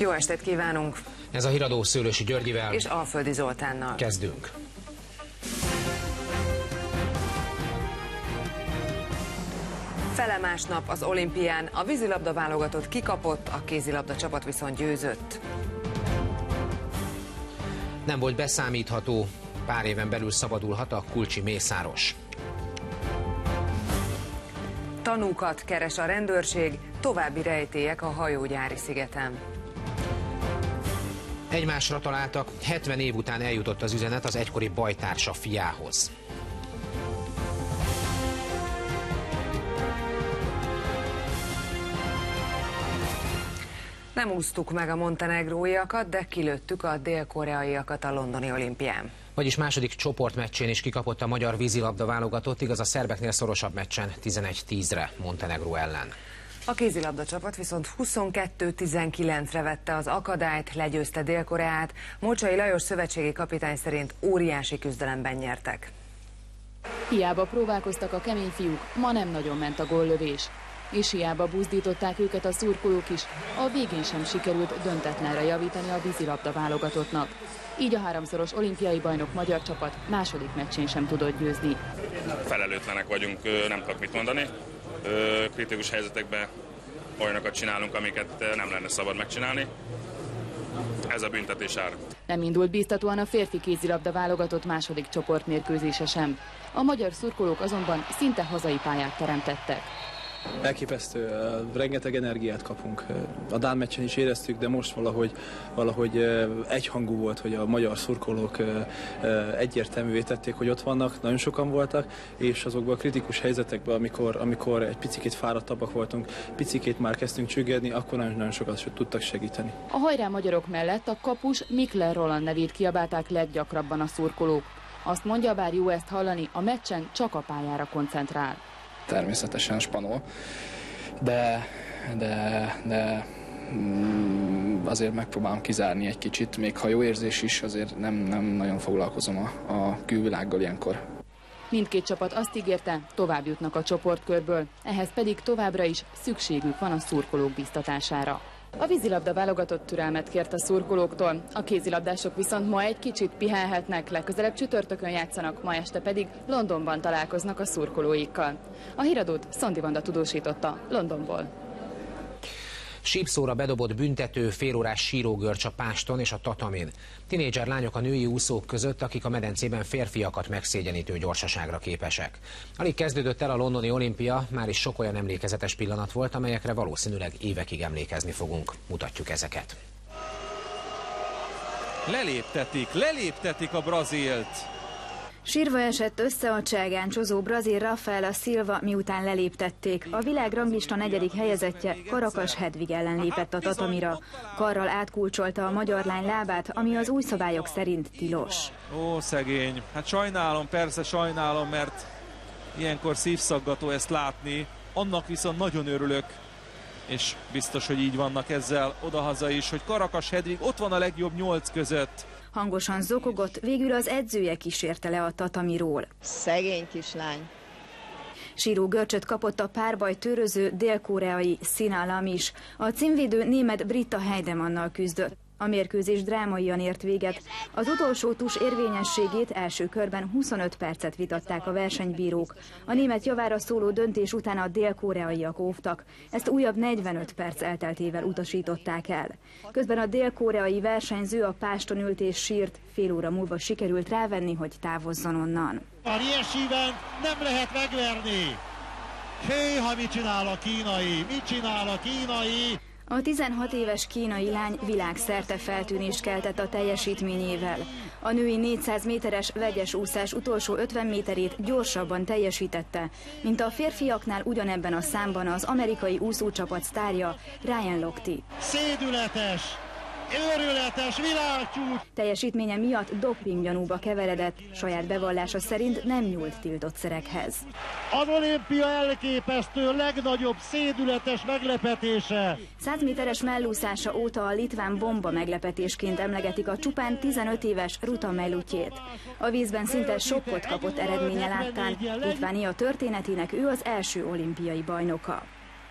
Jó estét kívánunk! Ez a híradó Szőlősi Györgyivel és Alföldi Zoltánnal. Kezdünk. Fele másnap az olimpián a vízilabda válogatott kikapott, a kézilabda csapat viszont győzött. Nem volt beszámítható, pár éven belül szabadulhat a kulcsi mészáros. Tanúkat keres a rendőrség, további rejtélyek a hajógyári szigeten. Egymásra találtak, 70 év után eljutott az üzenet az egykori bajtársa fiához. Nem úsztuk meg a montenegróiakat, de kilőttük a dél-koreaiakat a londoni olimpián. Vagyis második csoportmeccsén is kikapott a magyar vízilabda válogatott, igaz a szerbeknél szorosabb meccsen 11-10-re Montenegró ellen. A kézilabda csapat viszont 22-19-re vette az akadályt, legyőzte Dél-Koreát. Mocsai Lajos szövetségi kapitány szerint óriási küzdelemben nyertek. Hiába próbálkoztak a kemény fiúk, ma nem nagyon ment a góllövés. És hiába buzdították őket a szurkolók is, a végén sem sikerült döntetlenre javítani a vízilabda válogatottnak. Így a háromszoros olimpiai bajnok magyar csapat második meccsén sem tudott győzni. Felelőtlenek vagyunk, nem tudok mit mondani. Kritikus helyzetekben olyanokat csinálunk, amiket nem lenne szabad megcsinálni. Ez a büntetés ára. Nem indult bíztatóan a férfi kézilabda válogatott második csoportmérkőzése sem. A magyar szurkolók azonban szinte hazai pályát teremtettek. Elképesztő, rengeteg energiát kapunk. A dán meccsen is éreztük, de most valahogy egyhangú volt, hogy a magyar szurkolók egyértelművé tették, hogy ott vannak, nagyon sokan voltak, és azokban a kritikus helyzetekben, amikor egy picikét fáradtabbak voltunk, picikét már kezdtünk csüggedni, akkor nagyon sokat tudtak segíteni. A hajrá magyarok mellett a kapus Mikler Roland nevét kiabálták leggyakrabban a szurkolók. Azt mondja, bár jó ezt hallani, a meccsen csak a pályára koncentrál. Természetesen spanol, de azért megpróbálom kizárni egy kicsit, még ha jó érzés is, azért nem nagyon foglalkozom a külvilággal ilyenkor. Mindkét csapat azt ígérte, tovább jutnak a csoportkörből, ehhez pedig továbbra is szükségük van a szurkolók biztatására. A vízilabda válogatott türelmet kért a szurkolóktól, a kézilabdások viszont ma egy kicsit pihenhetnek, legközelebb csütörtökön játszanak, ma este pedig Londonban találkoznak a szurkolóikkal. A híradót Szondi Vanda tudósította Londonból. Sípszóra bedobott büntető, félórás sírógörcs a Páston és a Tatamin. Tinédzser lányok a női úszók között, akik a medencében férfiakat megszégyenítő gyorsaságra képesek. Alig kezdődött el a londoni olimpia, már is sok olyan emlékezetes pillanat volt, amelyekre valószínűleg évekig emlékezni fogunk. Mutatjuk ezeket. Leléptetik a Brazilt. Sírva esett össze a cselgáncsozó brazil Rafaela Silva, miután leléptették. A világranglista 4. helyezettje Karakas Hedvig ellen lépett a tatamira. Karral átkulcsolta a magyar lány lábát, ami az új szabályok szerint tilos. Ó, szegény. Hát sajnálom, persze sajnálom, mert ilyenkor szívszaggató ezt látni. Annak viszont nagyon örülök, és biztos, hogy így vannak ezzel odahaza is, hogy Karakas Hedvig ott van a legjobb 8 között. Hangosan zokogott, végül az edzője kísérte le a tatamiról. Szegény kislány. Síró görcsöt kapott a párbaj töröző dél-koreai Sina Lam is. A címvédő német Britta Heidemannal küzdött. A mérkőzés drámaian ért véget. Az utolsó tus érvényességét első körben 25 percet vitatták a versenybírók. A német javára szóló döntés után a dél-koreaiak óvtak. Ezt újabb 45 perc elteltével utasították el. Közben a dél-koreai versenyző a páston ült és sírt. Fél óra múlva sikerült rávenni, hogy távozzon onnan. A Riesivent nem lehet megverni. Héha, mit csinál a kínai? Mit csinál a kínai? A 16 éves kínai lány világszerte feltűnést keltett a teljesítményével. A női 400 méteres vegyes úszás utolsó 50 méterét gyorsabban teljesítette, mint a férfiaknál ugyanebben a számban az amerikai úszócsapat sztárja Ryan Lochte. Szédületes, őrületes világcsúcs! Teljesítménye miatt dopinggyanúba keveredett, saját bevallása szerint nem nyúlt tiltott szerekhez. Az olimpia elképesztő legnagyobb szédületes meglepetése! 100 méteres mellúszása óta a litván bomba meglepetésként emlegetik a csupán 15 éves Ruta Melutjét. A vízben szinte sokkot kapott eredménye láttán, Litvánia történetének ő az első olimpiai bajnoka.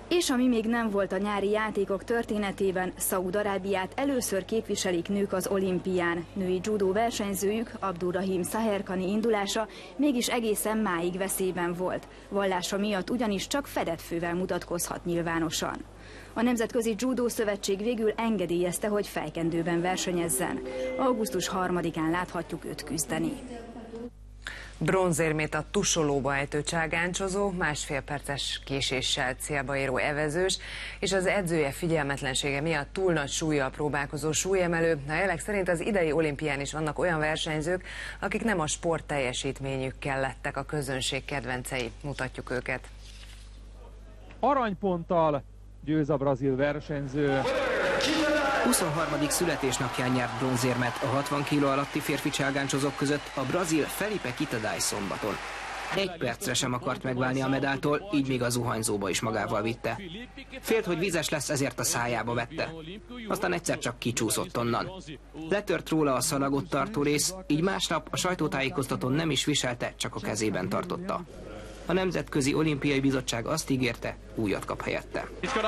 És ami még nem volt a nyári játékok történetében, Szaúd-Arábiát először képviselik nők az olimpián. Női judó versenyzőjük, Abdurrahim Saherkani indulása mégis egészen máig veszélyben volt. Vallása miatt ugyanis csak fedett fővel mutatkozhat nyilvánosan. A Nemzetközi Judó Szövetség végül engedélyezte, hogy fejkendőben versenyezzen. Augusztus 3-án láthatjuk őt küzdeni. Bronzérmét a tusolóba ejtő cságáncsozó, másfél perces késéssel célba érő evezős, és az edzője figyelmetlensége miatt túl nagy súllyal próbálkozó súlyemelő. A jelek szerint az idei olimpián is vannak olyan versenyzők, akik nem a sport teljesítményükkel lettek a közönség kedvencei. Mutatjuk őket. Aranyponttal győz a brazil versenyző. 23. születésnapján nyert bronzérmet a 60 kg alatti férfi cságáncsozók között a brazil Felipe Kitadai szombaton. Egy percre sem akart megválni a medáltól, így még a zuhanyzóba is magával vitte. Félt, hogy vízes lesz, ezért a szájába vette. Aztán egyszer csak kicsúszott onnan. Letört róla a szalagot tartó rész, így másnap a sajtótájékoztatón nem is viselte, csak a kezében tartotta. A Nemzetközi Olimpiai Bizottság azt ígérte, újat kap helyette.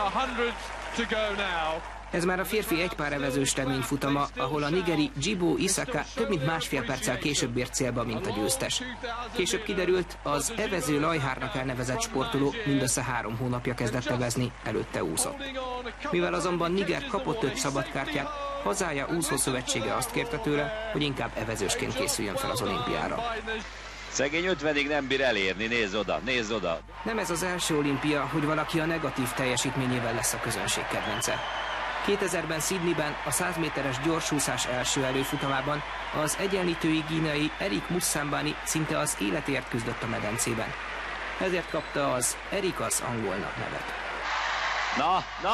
Ez már a férfi egypárevezős reményfutama, ahol a nigeri Djibo Isaka több mint másfél perccel később ért célba, mint a győztes. Később kiderült, az evező Lajhárnak elnevezett sportoló mindössze 3 hónapja kezdett evezni, előtte úszott. Mivel azonban Niger kapott 5 szabadkártyát, hazája úszószövetsége azt kérte tőle, hogy inkább evezősként készüljön fel az olimpiára. Szegény 50-ig nem bír elérni, nézz oda, nézz oda! Nem ez az első olimpia, hogy valaki a negatív teljesítményével lesz a közönség kedvence. 2000-ben Sydneyben a 100 méteres gyorsúszás első előfutamában az egyenlítői gínai Erik Mussambani szinte az életért küzdött a medencében. Ezért kapta az Erikas angolnak nevet. Na!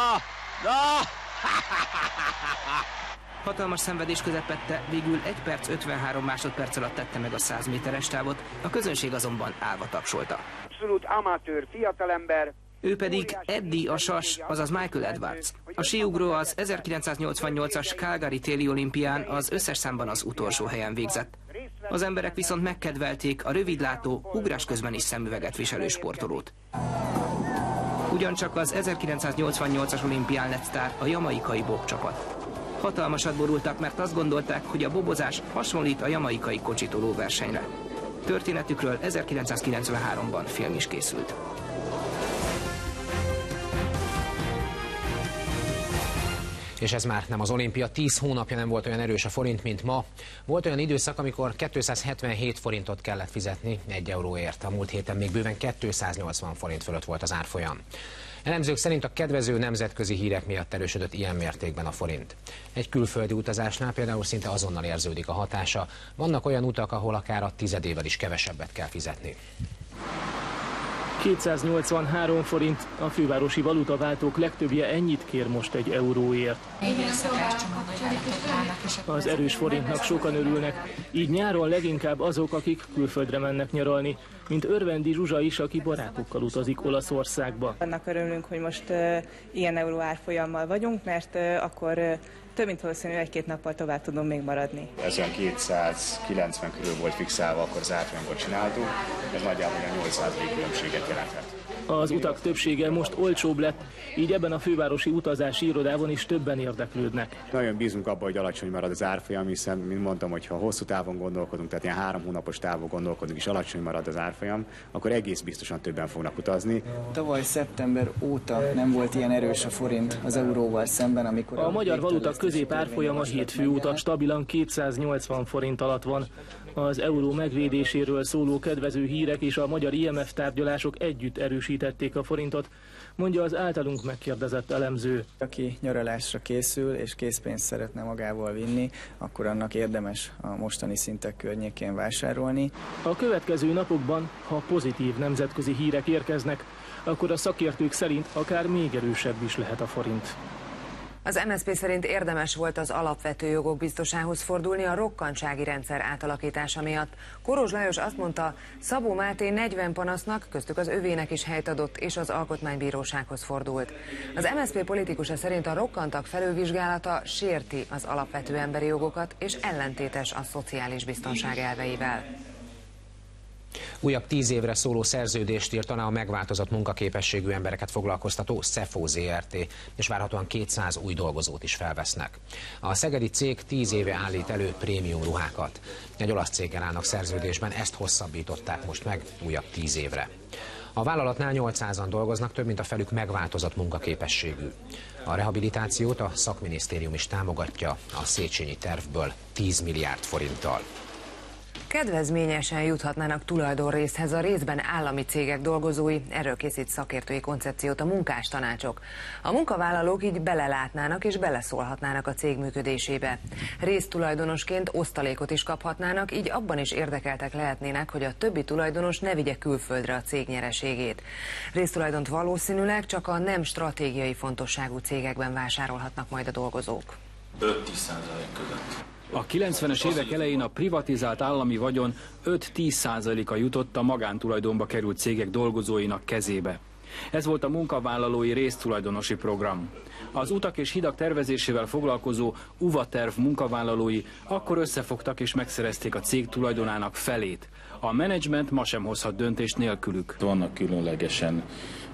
Hatalmas szenvedés közepette, végül 1 perc 53 másodperc alatt tette meg a 100 méteres távot, a közönség azonban állva tapsolta. Abszolút amatőr fiatalember. Ő pedig Eddie a sas, azaz Michael Edwards. A síugró az 1988-as Calgary téli olimpián az összes számban az utolsó helyen végzett. Az emberek viszont megkedvelték a rövidlátó, ugrás közben is szemüveget viselő sportolót. Ugyancsak az 1988-as olimpián lett sztár a jamaikai bobcsapat. Hatalmasat borultak, mert azt gondolták, hogy a bobozás hasonlít a jamaikai kocsitoló versenyre. Történetükről 1993-ban film is készült. És ez már nem az olimpia, 10 hónapja nem volt olyan erős a forint, mint ma. Volt olyan időszak, amikor 277 forintot kellett fizetni 1 euróért. A múlt héten még bőven 280 forint fölött volt az árfolyam. Elemzők szerint a kedvező nemzetközi hírek miatt erősödött ilyen mértékben a forint. Egy külföldi utazásnál például szinte azonnal érződik a hatása. Vannak olyan utak, ahol akár a tizedével is kevesebbet kell fizetni. 283 forint, a fővárosi valutaváltók legtöbbje ennyit kér most 1 euróért. Az erős forintnak sokan örülnek, így nyáron leginkább azok, akik külföldre mennek nyaralni, mint Örvendi Zsuzsa is, aki barátokkal utazik Olaszországba. Annak örülünk, hogy most ilyen euró árfolyammal vagyunk, mert akkor több mint valószínű 1-2 nappal tovább tudom még maradni. Ez olyan 290 körül volt fixálva, akkor az árfolyamot csináltuk, ez nagyjából olyan 8% különbséget jelenthet. Az utak többsége most olcsóbb lett, így ebben a fővárosi utazási irodában is többen érdeklődnek. Nagyon bízunk abban, hogy alacsony marad az árfolyam, hiszen, mint mondtam, hogyha hosszú távon gondolkodunk, tehát ilyen 3 hónapos távon gondolkodunk, és alacsony marad az árfolyam, akkor egész biztosan többen fognak utazni. Tavaly szeptember óta nem volt ilyen erős a forint az euróval szemben, amikor... A magyar valuta középárfolyama hétfő óta stabilan 280 forint alatt van. Az euró megvédéséről szóló kedvező hírek és a magyar IMF tárgyalások együtt erősítették a forintot, mondja az általunk megkérdezett elemző. Aki nyaralásra készül és készpénzt szeretne magával vinni, akkor annak érdemes a mostani szintek környékén vásárolni. A következő napokban, ha pozitív nemzetközi hírek érkeznek, akkor a szakértők szerint akár még erősebb is lehet a forint. Az MSZP szerint érdemes volt az alapvető jogok biztosához fordulni a rokkantsági rendszer átalakítása miatt. Koros Lajos azt mondta, Szabó Máté 40 panasznak, köztük az övének is helyt adott, és az alkotmánybírósághoz fordult. Az MSZP politikusa szerint a rokkantak felülvizsgálata sérti az alapvető emberi jogokat, és ellentétes a szociális biztonság elveivel. Újabb 10 évre szóló szerződést írt alá a megváltozott munkaképességű embereket foglalkoztató Szefo Zrt. És várhatóan 200 új dolgozót is felvesznek. A szegedi cég 10 éve állít elő prémium ruhákat. Egy olasz céggel állnak szerződésben, ezt hosszabbították most meg újabb 10 évre. A vállalatnál 800-an dolgoznak, több mint a felük megváltozott munkaképességű. A rehabilitációt a szakminisztérium is támogatja a Széchenyi tervből 10 milliárd forinttal. Kedvezményesen juthatnának tulajdonrészhez a részben állami cégek dolgozói, erről készít szakértői koncepciót a munkástanácsok. A munkavállalók így belelátnának és beleszólhatnának a cég működésébe. Résztulajdonosként osztalékot is kaphatnának, így abban is érdekeltek lehetnének, hogy a többi tulajdonos ne vigye külföldre a cég nyereségét. Résztulajdont valószínűleg csak a nem stratégiai fontosságú cégekben vásárolhatnak majd a dolgozók. 5-10% között. A 90-es évek elején a privatizált állami vagyon 5-10%-a jutott a magántulajdonba került cégek dolgozóinak kezébe. Ez volt a munkavállalói résztulajdonosi program. Az utak és hidak tervezésével foglalkozó UVA terv munkavállalói akkor összefogtak és megszerezték a cég tulajdonának felét. A menedzsment ma sem hozhat döntést nélkülük. Vannak különlegesen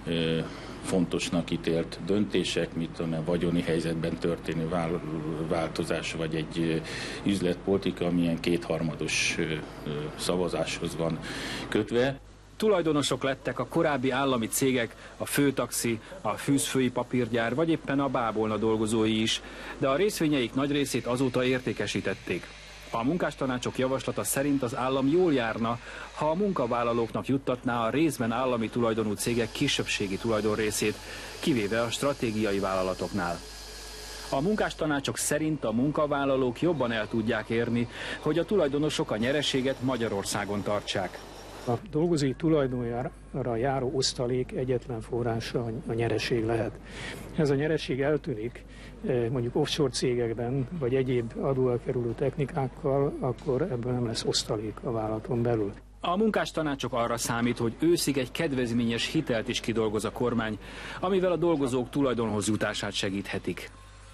fontosnak ítélt döntések, mint tudom, vagyoni helyzetben történő változás, vagy egy üzletpolitika, amilyen kétharmados szavazáshoz van kötve. Tulajdonosok lettek a korábbi állami cégek, a Főtaxi, a Fűzfői papírgyár, vagy éppen a Bábolna dolgozói is, de a részvényeik nagy részét azóta értékesítették. A munkástanácsok javaslata szerint az állam jól járna, ha a munkavállalóknak juttatná a részben állami tulajdonú cégek kisebbségi tulajdonrészét, kivéve a stratégiai vállalatoknál. A munkástanácsok szerint a munkavállalók jobban el tudják érni, hogy a tulajdonosok a nyereséget Magyarországon tartsák. A dolgozói tulajdonjára járó osztalék egyetlen forrása a nyereség lehet. Ez a nyereség eltűnik mondjuk offshore cégekben, vagy egyéb adóelkerülő technikákkal, akkor ebből nem lesz osztalék a vállalaton belül. A munkástanácsok arra számít, hogy őszig egy kedvezményes hitelt is kidolgoz a kormány, amivel a dolgozók tulajdonhoz jutását segíthetik.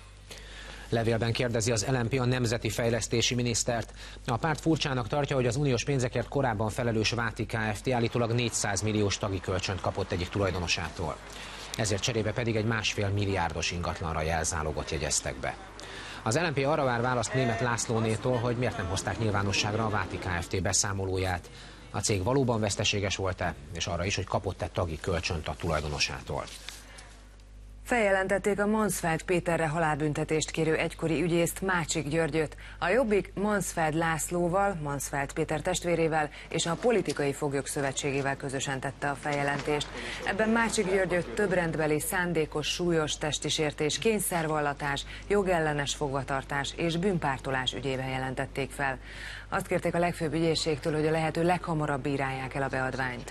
Levélben kérdezi az LMP a nemzeti fejlesztési minisztert. A párt furcsának tartja, hogy az uniós pénzekért korábban felelős Váti Kft. Állítólag 400 milliós tagi kölcsönt kapott egyik tulajdonosától. Ezért cserébe pedig egy 1,5 milliárdos ingatlanra jelzálogot jegyeztek be. Az LMP arra vár választ Németh Lászlónétól, hogy miért nem hozták nyilvánosságra a Váti Kft. Beszámolóját. A cég valóban veszteséges volt-e, és arra is, hogy kapott-e tagi kölcsönt a tulajdonosától. Feljelentették a Mansfeld Péterre halálbüntetést kérő egykori ügyészt, Mácsik Györgyöt. A Jobbik Mansfeld Lászlóval, Mansfeld Péter testvérével és a Politikai Foglyok Szövetségével közösen tette a feljelentést. Ebben Mácsik Györgyöt többrendbeli szándékos súlyos testi sértés, kényszervallatás, jogellenes fogvatartás és bűnpártolás ügyében jelentették fel. Azt kérték a legfőbb ügyészségtől, hogy a lehető leghamarabb bírálják el a beadványt.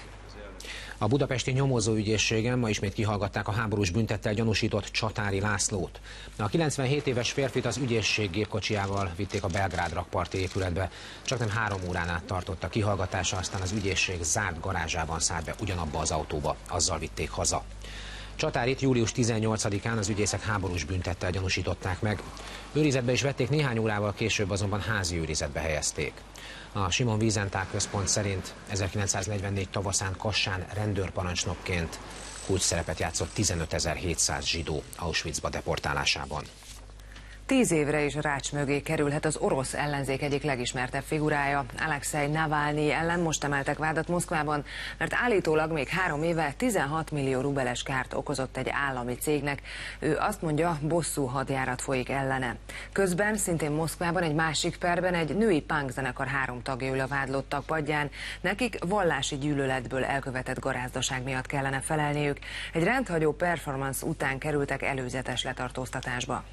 A budapesti nyomozóügyészségen ma ismét kihallgatták a háborús büntettel gyanúsított Csatári Lászlót. A 97 éves férfit az ügyészség gépkocsijával vitték a Belgrád rakparti épületbe. Csaknem 3 órán át tartott a kihallgatása, aztán az ügyészség zárt garázsában szállt be ugyanabba az autóba, azzal vitték haza. Csatárit július 18-án az ügyészek háborús büntettel gyanúsították meg. Őrizetbe is vették, néhány órával később azonban házi őrizetbe helyezték. A Simon Wiesenthal központ szerint 1944 tavaszán Kassán rendőrparancsnokként kulcsszerepet játszott 15.700 zsidó Auschwitzba deportálásában. 10 évre is rács mögé kerülhet az orosz ellenzék egyik legismertebb figurája. Alexei Navalnyi ellen most emeltek vádat Moszkvában, mert állítólag még 3 éve 16 millió rubeles kárt okozott egy állami cégnek. Ő azt mondja, bosszú hadjárat folyik ellene. Közben szintén Moszkvában egy másik perben egy női punk zenekar 3 tagja ül a vádlottak padján. Nekik vallási gyűlöletből elkövetett garázdaság miatt kellene felelniük. Egy rendhagyó performance után kerültek előzetes letartóztatásba.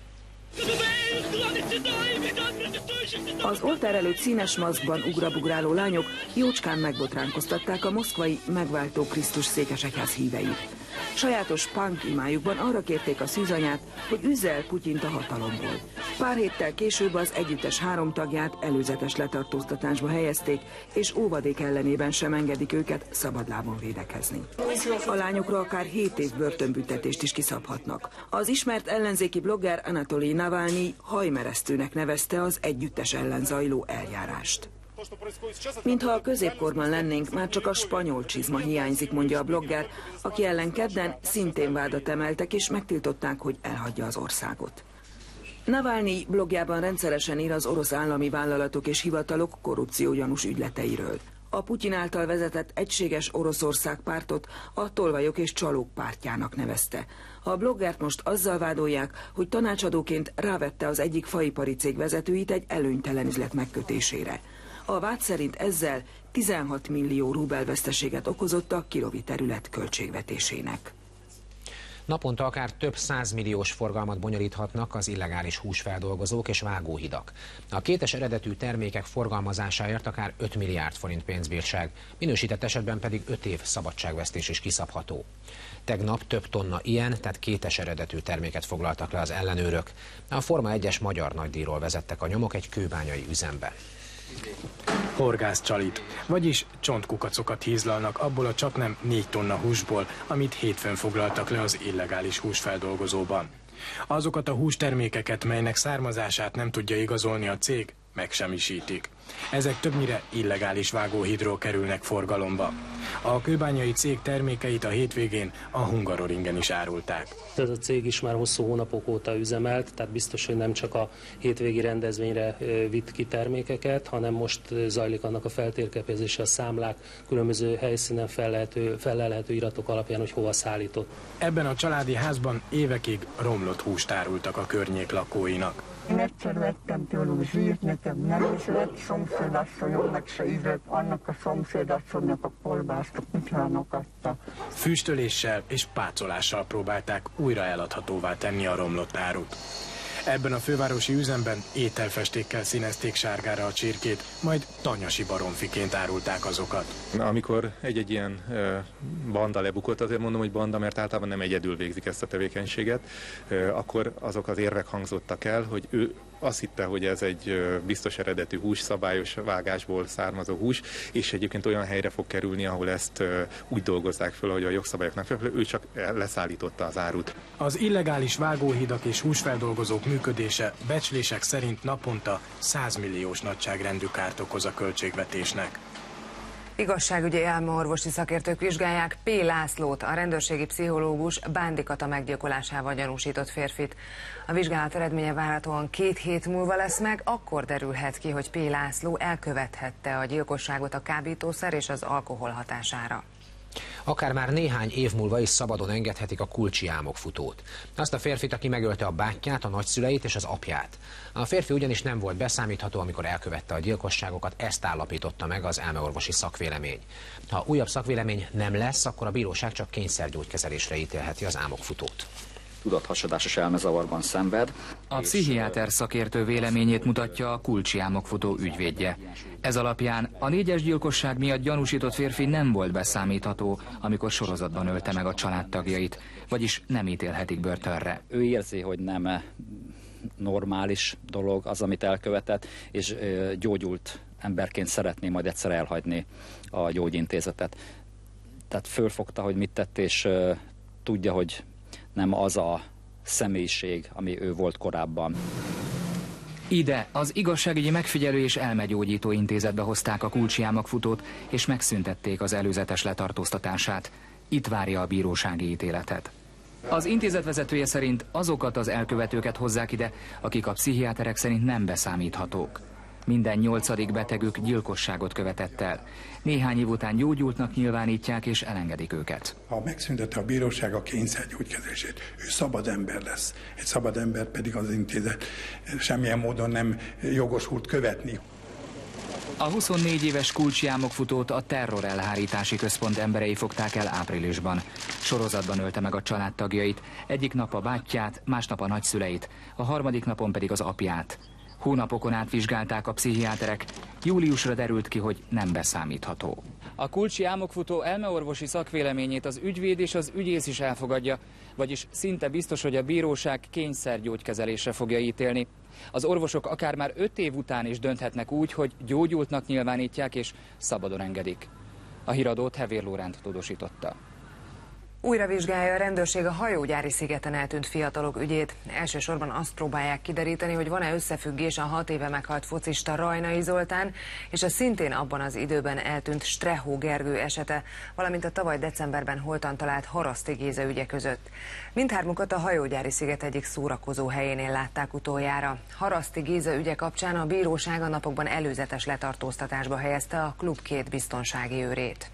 Az oltár előtt színes maszkban ugrabugráló lányok jócskán megbotránkoztatták a moszkvai Megváltó Krisztus székesegyház híveit. Sajátos punk imájukban arra kérték a szűzanyát, hogy üzze el Putyint a hatalomból. Pár héttel később az együttes 3 tagját előzetes letartóztatásba helyezték, és óvadék ellenében sem engedik őket szabadlábon védekezni. A lányokra akár 7 év börtönbüntetést is kiszabhatnak. Az ismert ellenzéki blogger Anatolij Navalnyi hajmeresztőnek nevezte az együttes ellen zajló eljárást. Mintha a középkorban lennénk, már csak a spanyol csizma hiányzik, mondja a blogger, aki ellen kedden szintén vádat emeltek és megtiltották, hogy elhagyja az országot. Navalnyi blogjában rendszeresen ír az orosz állami vállalatok és hivatalok korrupciógyanús ügyleteiről. A Putyin által vezetett Egységes Oroszország pártot a tolvajok és csalók pártjának nevezte. A bloggert most azzal vádolják, hogy tanácsadóként rávette az egyik faipari cég vezetőit egy előnytelen üzlet megkötésére. A vád szerint ezzel 16 millió rubel veszteséget okozott a kilovi terület költségvetésének. Naponta akár több 100 milliós forgalmat bonyolíthatnak az illegális húsfeldolgozók és vágóhidak. A kétes eredetű termékek forgalmazásáért akár 5 milliárd forint pénzbírság, minősített esetben pedig 5 év szabadságvesztés is kiszabható. Tegnap több tonna ilyen, tehát kétes eredetű terméket foglaltak le az ellenőrök. A Forma 1-es magyar nagydíjról vezettek a nyomok egy kőbányai üzembe. Horgászcsalit, vagyis csontkukacokat hízlalnak abból a csaknem 4 tonna húsból, amit hétfőn foglaltak le az illegális húsfeldolgozóban. Azokat a hústermékeket, melynek származását nem tudja igazolni a cég, megsemmisítik. Ezek többnyire illegális vágóhídról kerülnek forgalomba. A kőbányai cég termékeit a hétvégén a Hungaroringen is árulták. Ez a cég is már hosszú hónapok óta üzemelt, tehát biztos, hogy nem csak a hétvégi rendezvényre vitt ki termékeket, hanem most zajlik annak a feltérképezése, a számlák, különböző helyszínen fellelhető iratok alapján, hogy hova szállított. Ebben a családi házban évekig romlott húst árultak a környék lakóinak. Én egyszer vettem tőlük zsírt, nekem nem is lett, szomszédasszonyomnak se ízlett, annak a szomszédasszonynak a kolbászt a kutyának adta. Füstöléssel és pácolással próbálták újra eladhatóvá tenni a romlott árut. Ebben a fővárosi üzemben ételfestékkel színezték sárgára a csirkét, majd tanyasi baromfiként árulták azokat. Amikor egy-egy ilyen banda lebukott, azért mondom, hogy banda, mert általában nem egyedül végzik ezt a tevékenységet, akkor azok az érvek hangzottak el, hogy ő azt hitte, hogy ez egy biztos eredetű hús, szabályos vágásból származó hús, és egyébként olyan helyre fog kerülni, ahol ezt úgy dolgozzák föl, hogy a jogszabályoknak felel, ő csak leszállította az árut. Az illegális vágóhidak és húsfeldolgozók működése becslések szerint naponta 100 milliós nagyságrendű kárt okoz a költségvetésnek. Igazságügyi elmeorvosi szakértők vizsgálják P. Lászlót, a rendőrségi pszichológus Bándy Kata meggyilkolásával gyanúsított férfit. A vizsgálat eredménye várhatóan 2 hét múlva lesz meg, akkor derülhet ki, hogy P. László elkövethette a gyilkosságot a kábítószer és az alkohol hatására. Akár már néhány év múlva is szabadon engedhetik a Kulcsi álmokfutót. Azt a férfit, aki megölte a bátyját, a nagyszüleit és az apját. A férfi ugyanis nem volt beszámítható, amikor elkövette a gyilkosságokat, ezt állapította meg az elmeorvosi szakvélemény. Ha újabb szakvélemény nem lesz, akkor a bíróság csak kényszergyógykezelésre ítélheti az álmokfutót. Tudathasadásos elmezavarban szenved. A pszichiáter szakértő véleményét mutatja a Kulcsi álmokfutó ügyvédje. Ez alapján a 4-es gyilkosság miatt gyanúsított férfi nem volt beszámítható, amikor sorozatban ölte meg a családtagjait, vagyis nem ítélhetik börtönre. Ő érzi, hogy nem normális dolog az, amit elkövetett, és gyógyult emberként szeretné majd egyszer elhagyni a gyógyintézetet. Tehát fölfogta, hogy mit tett, és tudja, hogy nem az a személyiség, ami ő volt korábban. Ide az igazságügyi megfigyelő és elmegyógyító intézetbe hozták a Kulcsi álmokfutót, és megszüntették az előzetes letartóztatását. Itt várja a bírósági ítéletet. Az intézet vezetője szerint azokat az elkövetőket hozzák ide, akik a pszichiáterek szerint nem beszámíthatók. Minden 8. betegük gyilkosságot követett el. Néhány év után gyógyultnak nyilvánítják és elengedik őket. Ha megszüntette a bíróság a kényszergyógykezését, ő szabad ember lesz. Egy szabad ember pedig az intézet semmilyen módon nem jogosult követni. A 24 éves Kulcsi álmokfutót a terrorelhárítási központ emberei fogták el áprilisban. Sorozatban ölte meg a családtagjait, egyik nap a bátyját, másnap a nagyszüleit, a harmadik napon pedig az apját. Hónapokon át vizsgálták a pszichiáterek, júliusra derült ki, hogy nem beszámítható. A Kulcsi álmokfutó elmeorvosi szakvéleményét az ügyvéd és az ügyész is elfogadja, vagyis szinte biztos, hogy a bíróság kényszergyógykezelésre fogja ítélni. Az orvosok akár már 5 év után is dönthetnek úgy, hogy gyógyultnak nyilvánítják és szabadon engedik. A híradót Hevér Lóránt tudósította. Újra vizsgálja a rendőrség a hajógyári szigeten eltűnt fiatalok ügyét. Elsősorban azt próbálják kideríteni, hogy van-e összefüggés a 6 éve meghalt focista Rajnai Zoltán és a szintén abban az időben eltűnt Strehó Gergő esete, valamint a tavaly decemberben holtan talált Haraszti Géza ügye között. Mindhármukat a hajógyári sziget egyik szórakozó helyénél látták utoljára. Haraszti Géza ügye kapcsán a bíróság a napokban előzetes letartóztatásba helyezte a klub 2 biztonsági őrét.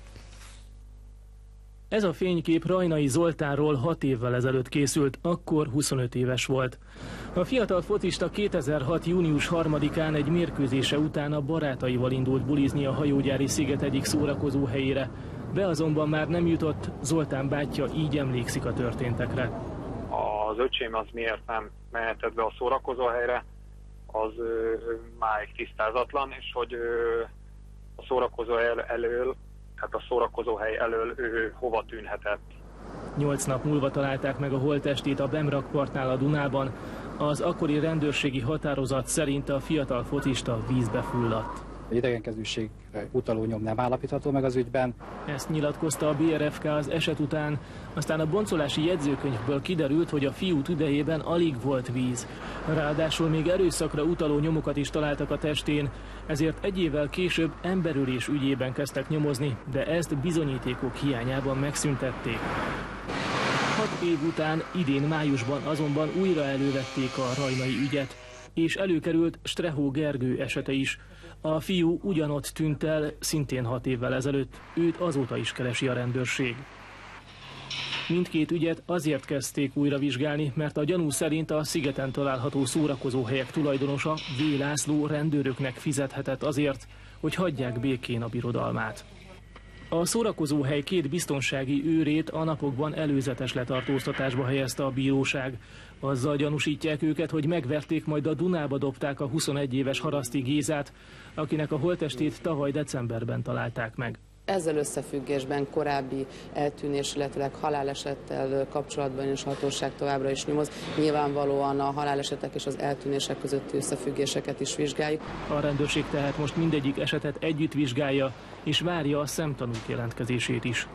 Ez a fénykép Rajnai Zoltánról 6 évvel ezelőtt készült, akkor 25 éves volt. A fiatal focista 2006. június 3-án egy mérkőzése után a barátaival indult bulizni a hajógyári sziget egyik szórakozó helyére. Be azonban már nem jutott, Zoltán bátyja így emlékszik a történtekre. Az öcsém az miért nem mehetett be a szórakozó helyre, az máig tisztázatlan, és hogy a szórakozó elől, tehát a szórakozóhely elől ő hova tűnhetett. 8 nap múlva találták meg a holttestét a Bemrakpartnál a Dunában. Az akkori rendőrségi határozat szerint a fiatal focista vízbe fulladt. Idegenkezűségre utaló nyom nem állapítható meg az ügyben. Ezt nyilatkozta a BRFK az eset után, aztán a boncolási jegyzőkönyvből kiderült, hogy a fiú tüdejében alig volt víz. Ráadásul még erőszakra utaló nyomokat is találtak a testén, ezért egy évvel később emberölés ügyében kezdtek nyomozni, de ezt bizonyítékok hiányában megszüntették. 6 év után, idén májusban azonban újra elővették a rajnai ügyet, és előkerült Strehó Gergő esete is. A fiú ugyanott tűnt el, szintén 6 évvel ezelőtt, őt azóta is keresi a rendőrség. Mindkét ügyet azért kezdték újra vizsgálni, mert a gyanú szerint a szigeten található szórakozóhelyek tulajdonosa, V. László rendőröknek fizethetett azért, hogy hagyják békén a birodalmát. A szórakozóhely 2 biztonsági őrét a napokban előzetes letartóztatásba helyezte a bíróság. Azzal gyanúsítják őket, hogy megverték, majd a Dunába dobták a 21 éves Haraszti Gézát, akinek a holttestét tavaly decemberben találták meg. Ezzel összefüggésben korábbi eltűnés, illetve halálesettel kapcsolatban is a hatóság továbbra is nyomoz. Nyilvánvalóan a halálesetek és az eltűnések közötti összefüggéseket is vizsgáljuk. A rendőrség tehát most mindegyik esetet együtt vizsgálja, és várja a szemtanúk jelentkezését is.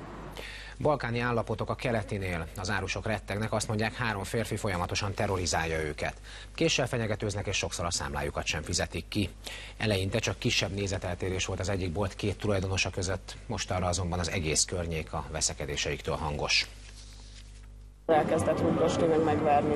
Balkáni állapotok a keletinél. Az árusok rettegnek, azt mondják, 3 férfi folyamatosan terrorizálja őket. Késsel fenyegetőznek, és sokszor a számlájukat sem fizetik ki. Eleinte csak kisebb nézeteltérés volt az egyik bolt 2 tulajdonosa között, mostanra azonban az egész környék a veszekedéseiktől hangos. Elkezdett rúgdosni, meg megverni.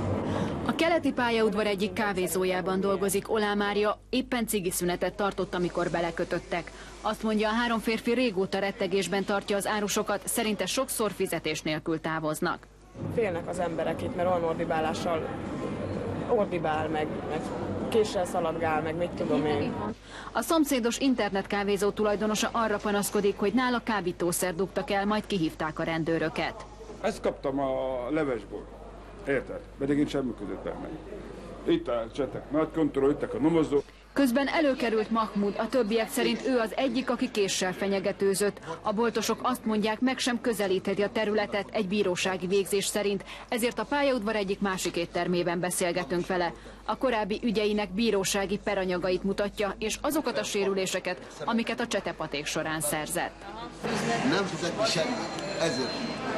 A keleti pályaudvar egyik kávézójában dolgozik Olá Mária, éppen cigiszünetet tartott, amikor belekötöttek. Azt mondja, a 3 férfi régóta rettegésben tartja az árusokat, szerinte sokszor fizetés nélkül távoznak. Félnek az emberek itt, mert olyan ordibálással ordibál, meg késsel szaladgál, meg mit tudom én. A szomszédos internetkávézó tulajdonosa arra panaszkodik, hogy nála kábítószer dugtak el, majd kihívták a rendőröket. Ezt kaptam a levesból. Érted? Pedig én semmi között benne. Itt álltsatok, nagy kontroll, jöttek a nyomozók. Közben előkerült Mahmud, a többiek szerint ő az egyik, aki késsel fenyegetőzött. A boltosok azt mondják, meg sem közelítheti a területet egy bírósági végzés szerint, ezért a pályaudvar egyik másik éttermében beszélgetünk vele. A korábbi ügyeinek bírósági peranyagait mutatja, és azokat a sérüléseket, amiket a csetepaték során szerzett. Nem fizet semmit, ezért.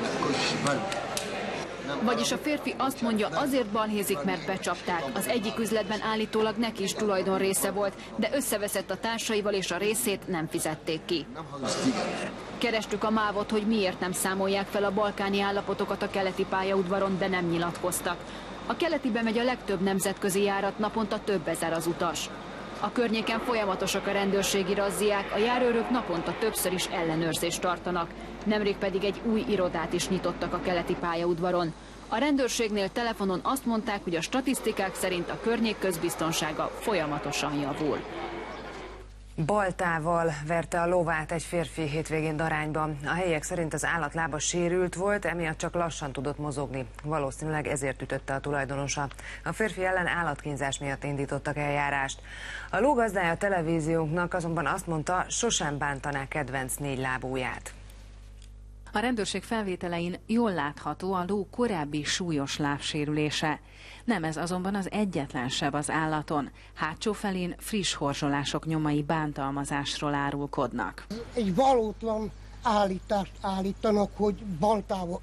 Vagyis a férfi azt mondja, azért balhézik, mert becsapták. Az egyik üzletben állítólag neki is tulajdonrésze volt, de összeveszett a társaival, és a részét nem fizették ki. Kerestük a mávot, hogy miért nem számolják fel a balkáni állapotokat a keleti pályaudvaron, de nem nyilatkoztak. A keletibe megy a legtöbb nemzetközi járat, naponta több ezer az utas. A környéken folyamatosak a rendőrségi razziák, a járőrök naponta többször is ellenőrzést tartanak. Nemrég pedig egy új irodát is nyitottak a keleti pályaudvaron. A rendőrségnél telefonon azt mondták, hogy a statisztikák szerint a környék közbiztonsága folyamatosan javul. Baltával verte a lovát egy férfi hétvégén Darányban. A helyiek szerint az állat lába sérült volt, emiatt csak lassan tudott mozogni. Valószínűleg ezért ütötte a tulajdonosa. A férfi ellen állatkínzás miatt indítottak eljárást. A ló gazdája a televíziónknak azonban azt mondta, sosem bántaná kedvenc 4 lábúját. A rendőrség felvételein jól látható a ló korábbi súlyos lábsérülése. Nem ez azonban az egyetlen seb az állaton. Hátsó felén friss horzsolások nyomai bántalmazásról árulkodnak. Egy valótlan állítást állítanak, hogy baltával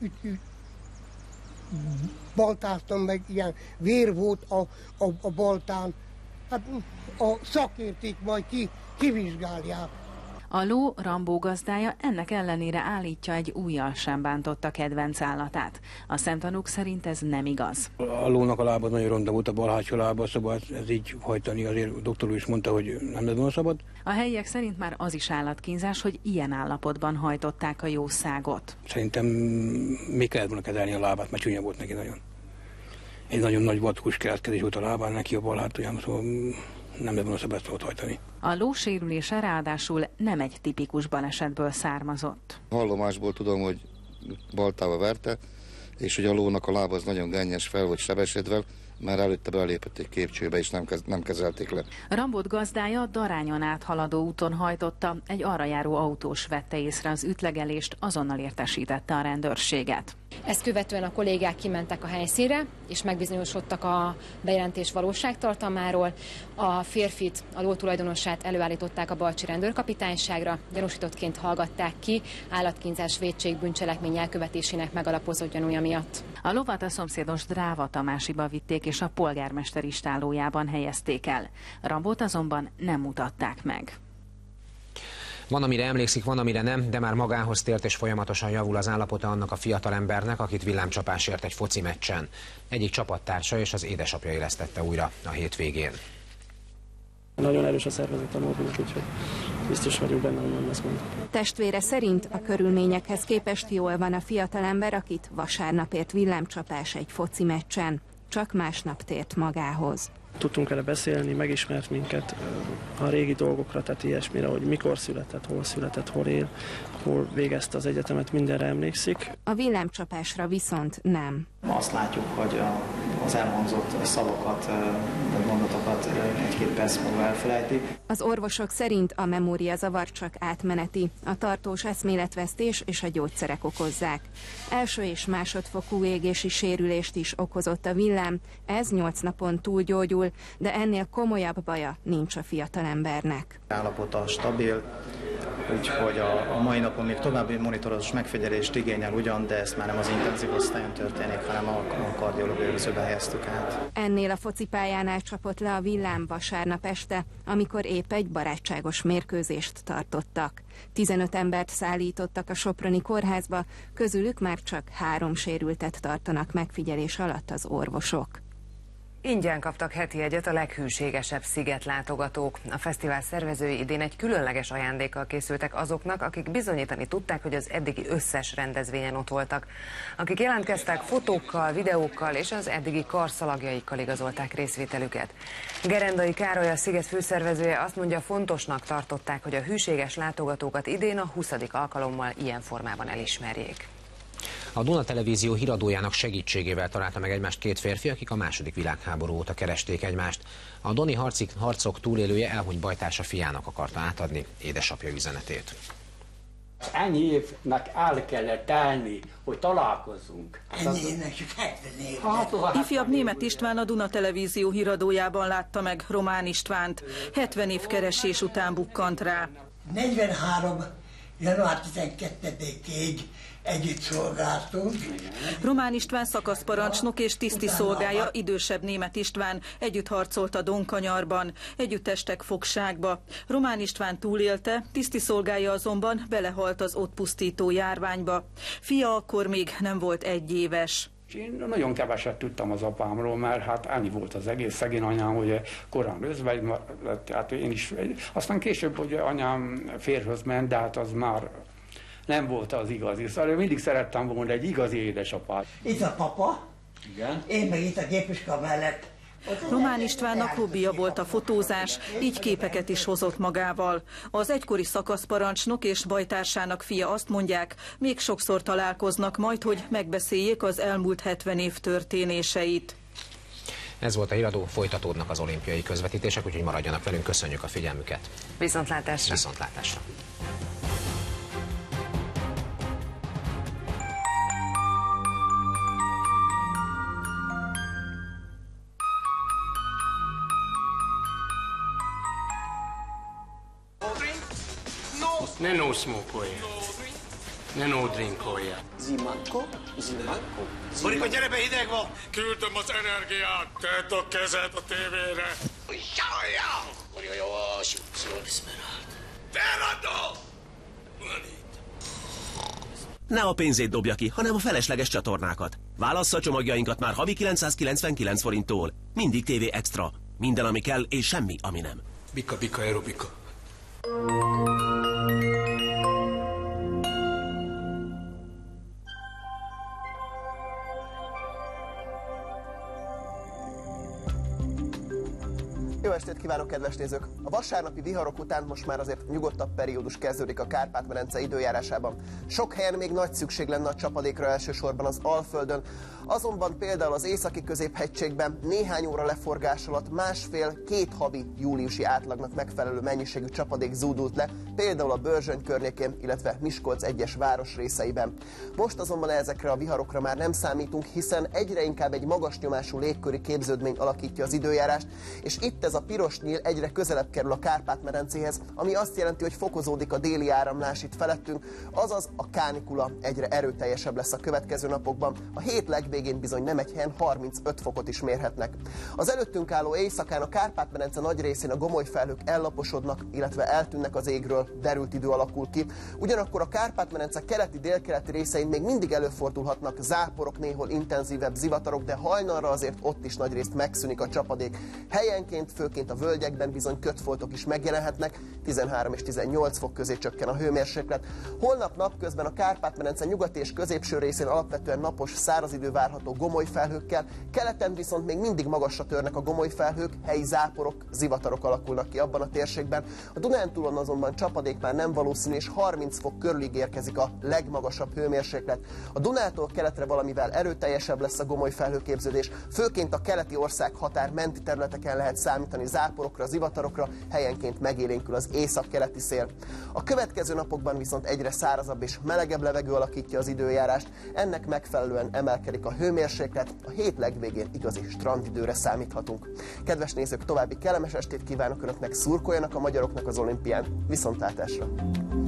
baltáztam meg, ilyen vér volt a baltán. Hát a szakérték majd kivizsgálják. A ló Rambó gazdája ennek ellenére állítja, egy ujjal sem bántotta kedvenc állatát. A szemtanúk szerint ez nem igaz. A lónak a lába nagyon ronda volt, a bal hátsó lába, szóval ez így hajtani, azért a doktor úr is mondta, hogy nem lett volna szabad. A helyiek szerint már az is állatkínzás, hogy ilyen állapotban hajtották a jószágot. Szerintem még kellett volna kezelni a lábát, mert csúnya volt neki nagyon. Egy nagyon nagy vadhús keletkezés volt a lábán neki, a bal hátulján, szóval nem lett volna szabad ezt hajtani. A ló sérülése ráadásul nem egy tipikus balesetből származott. Hallomásból tudom, hogy baltába verte, és hogy a lónak a lába az nagyon gennyes, fel volt sebesedve, mert előtte belépett egy képcsőbe, és nem kezelték le. Rambót gazdája Darányon áthaladó úton hajtotta, egy arrajáró autós vette észre az ütlegelést, azonnal értesítette a rendőrséget. Ezt követően a kollégák kimentek a helyszínre, és megbizonyosodtak a bejelentés valóságtartalmáról. A férfit, a ló tulajdonosát előállították a balcsi rendőrkapitányságra, gyanúsítottként hallgatták ki, állatkínzás, vétség, bűncselekmény elkövetésének megalapozott gyanúja miatt. A lovat a szomszédos Dráva Tamásiba vitték, és a polgármester istállójában helyezték el. Rambót azonban nem mutatták meg. Van, amire emlékszik, van, amire nem, de már magához tért és folyamatosan javul az állapota annak a fiatalembernek, akit villámcsapásért egy foci meccsen. Egyik csapattársa és az édesapja élesztette újra a hétvégén. Nagyon erős a szervezet a morbulus, úgyhogy biztos vagyok benne, hogy nem lesz gond. Testvére szerint a körülményekhez képest jól van a fiatalember, akit vasárnap ért villámcsapás egy foci meccsen. Csak másnap tért magához. Tudtunk vele beszélni, megismert minket a régi dolgokra, tehát ilyesmire, hogy mikor született, hol él, hol végezte az egyetemet, mindenre emlékszik. A villámcsapásra viszont nem. Azt látjuk, hogy az elhangzott szavakat, vagy mondatokat egy-két perc múlva elfelejtik. Az orvosok szerint a memóriazavar csak átmeneti, a tartós eszméletvesztés és a gyógyszerek okozzák. Első és másodfokú égési sérülést is okozott a villám, ez 8 napon túlgyógyul, de ennél komolyabb baja nincs a fiatalembernek. Állapota stabil, úgyhogy a mai napon még további monitorozós megfigyelést igényel ugyan, de ezt már nem az intenzív osztályon történik, hanem a kardiológiai őrzőbe helyeztük át. Ennél a focipályánál csapott le a villám vasárnap este, amikor épp egy barátságos mérkőzést tartottak. 15 embert szállítottak a soproni kórházba, közülük már csak 3 sérültet tartanak megfigyelés alatt az orvosok. Ingyen kaptak heti jegyet a leghűségesebb szigetlátogatók. A fesztivál szervezői idén egy különleges ajándékkal készültek azoknak, akik bizonyítani tudták, hogy az eddigi összes rendezvényen ott voltak. Akik jelentkeztek, fotókkal, videókkal és az eddigi karszalagjaikkal igazolták részvételüket. Gerendai Károly, a sziget főszervezője azt mondja, fontosnak tartották, hogy a hűséges látogatókat idén a 20. alkalommal ilyen formában elismerjék. A Duna Televízió híradójának segítségével találta meg egymást 2 férfi, akik a II. Világháború óta keresték egymást. A doni harcok túlélője elhunyt bajtársa fiának akarta átadni édesapja üzenetét. Ennyi évnek el kellett telni, hogy találkozzunk. Ennyi évnek csak 70 év. Ifjabb Németh István a Duna Televízió híradójában látta meg Román Istvánt. 70 év keresés után bukkant rá. 43. január 12-ig együtt szolgáltunk. Román István szakaszparancsnok és tiszti szolgája, idősebb Németh István együtt harcolt a Donkanyarban, együtt estek fogságba. Román István túlélte, tiszti szolgája azonban belehalt az ott pusztító járványba. Fia akkor még nem volt 1 éves. Én nagyon keveset tudtam az apámról, mert hát ennyi volt az egész. Szegény anyám, hogy korán özvegy lett, hát én is. Aztán később, hogy anyám férjhöz ment, de hát az már nem volt az igazi. Szóval mindig szerettem volna egy igazi édesapát. Itt a papa, igen. Én meg itt a gépiska mellett. Román Istvánnak hobbija volt a fotózás, így képeket is hozott magával. Az egykori szakaszparancsnok és bajtársának fia azt mondják, még sokszor találkoznak majd, hogy megbeszéljék az elmúlt 70 év történéseit. Ez volt a híradó, folytatódnak az olimpiai közvetítések, úgyhogy maradjanak velünk, köszönjük a figyelmüket. Viszontlátásra! Viszontlátásra! Ne no smoke. Ne no drinkolja. Zimanko. Borika, gyere be, hideg van! Küldöm az energiát, tedd a kezed a tévére. Ne a pénzét dobja ki, hanem a felesleges csatornákat. Válassza a csomagjainkat már havi 999 forinttól. Mindig TV Extra. Minden, ami kell, és semmi, ami nem. Bika, bika, aerobika. Jó estét kívánok, kedves nézők! A vasárnapi viharok után most már azért nyugodtabb periódus kezdődik a Kárpát-medence időjárásában. Sok helyen még nagy szükség lenne a csapadékra, elsősorban az Alföldön, azonban például az északi középhegységben néhány óra leforgás alatt másfél-két havi júliusi átlagnak megfelelő mennyiségű csapadék zúdult le, például a Börzsöny környékén, illetve Miskolc egyes városrészeiben. Most azonban ezekre a viharokra már nem számítunk, hiszen egyre inkább egy magas nyomású légköri képződmény alakítja az időjárást, és itt ez a piros nyíl egyre közelebb kerül a Kárpát-medencéhez, ami azt jelenti, hogy fokozódik a déli áramlás itt felettünk, azaz a kánikula egyre erőteljesebb lesz a következő napokban. A hét legvégén bizony nem egy helyen 35 fokot is mérhetnek. Az előttünk álló éjszakán a Kárpát-medence nagy részén a gomoly felhők ellaposodnak, illetve eltűnnek az égről, derült idő alakul ki. Ugyanakkor a Kárpát-medence keleti-délkeleti részein még mindig előfordulhatnak záporok, néhol intenzívebb zivatarok, de hajnalra azért ott is nagyrészt megszűnik a csapadék. Helyenként, főként a völgyekben bizony kötfoltok is megjelenhetnek, 13 és 18 fok közé csökken a hőmérséklet. Holnap napközben a Kárpát-medence nyugati és középső részén alapvetően napos, száraz idő várható gomoly felhőkkel, keleten viszont még mindig magasra törnek a gomoly felhők, helyi záporok, zivatarok alakulnak ki abban a térségben. A Dunántúlon azonban csapadék már nem valószínű, és 30 fok körülig érkezik a legmagasabb hőmérséklet. A Dunától keletre valamivel erőteljesebb lesz a gomoly felhőképződés, főként a keleti ország határ menti területeken lehet számítani záporokra, zivatarokra, helyenként megélénkül az északkeleti szél. A következő napokban viszont egyre szárazabb és melegebb levegő alakítja az időjárást, ennek megfelelően emelkedik a hőmérséklet, a hét legvégén igazi strandidőre számíthatunk. Kedves nézők, további kellemes estét kívánok Önöknek, szurkoljanak a magyaroknak az olimpián, viszontlátásra!